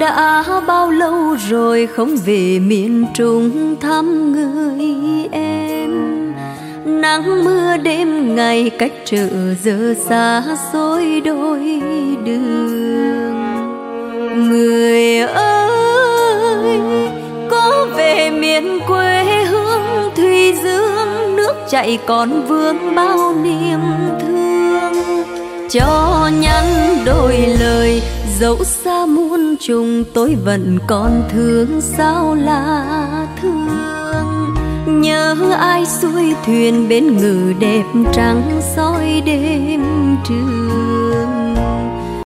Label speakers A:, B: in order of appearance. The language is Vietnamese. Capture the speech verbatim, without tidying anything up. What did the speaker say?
A: đã bao lâu rồi không về miền Trung thăm người em. Nắng mưa đêm ngày cách trở giờ xa xôi đôi đường. Người ơi có về miền quê hương Thùy Dương, nước chảy còn vương bao niềm thương. Cho nhắn đôi lời dẫu xa muôn trùng, tôi vẫn còn thương sao là thương. Nhớ ai xuôi thuyền bên ngự đẹp trắng soi đêm trường.